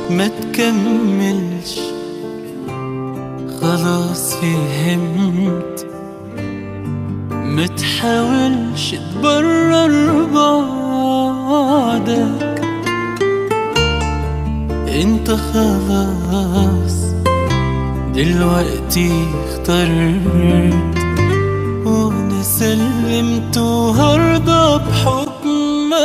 ما تكملش، خلاص فهمت. ما تحاولش تبرر بعدك، انت خلاص دلوقتي اخترت، وانا سلمت وهرضى بحكمك.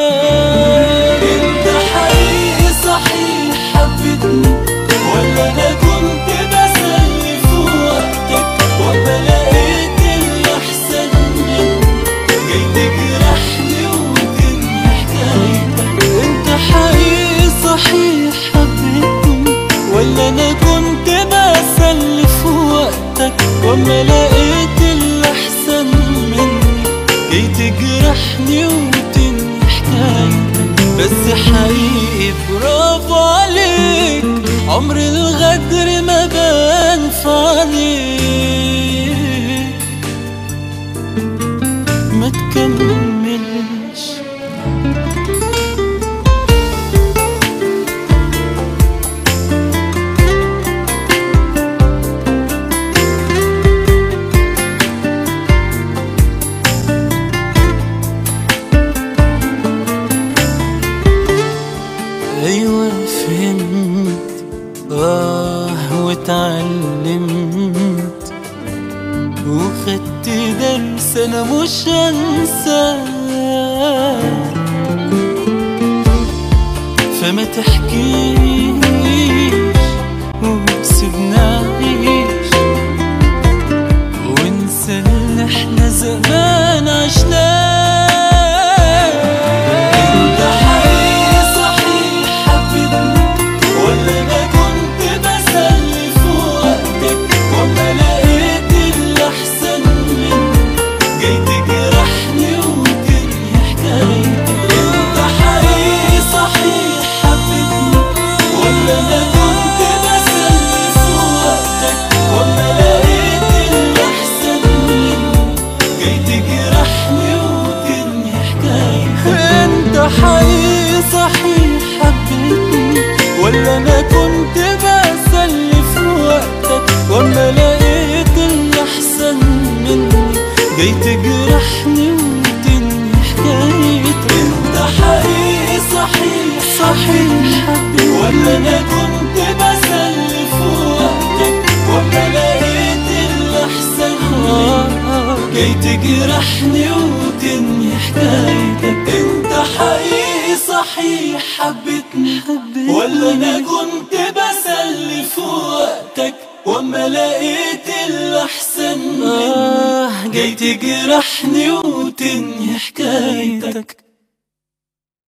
انت حقيقي صحيح حبيتني، ولا انا كنت بسلي في وقتك، وما لقيت اللي احسن مني جاي تجرحني وتنهي حكايتك. انت حقيقي صحيح حبيتني، ولا انا كنت بسلي في وقتك، وما لقيت اللي احسن مني جاي تجرحني وتنهي حكايتك. بس حقيقي برافو عليك، عمر الغدر ما بان في عينيك. ما تكملش، ايوه فهمت واتعلمت، وخدت درس انا مش هنساه. فما تحكيش وسيبنا نعيش، ونسى اللي احنا زمان عشناه. حقيقي صحيح حبيتني، ولا انا كنت بسلي في وقتك، وما لقيت الاحسن مني جاي تجرحني وتنهي حكايتك. انت حقيقي صحيح حبيتني، ولا انا كنت بسلي في وقتك، وما لقيت الاحسن مني جاي تجرحني وتنهي حكايتك. انت حقيقي صحيح حبيتني، ولا انا كنت بسلي في وقتك، وما لقيت الاحسن مني جاي تجرحني وتنهي حكايتك.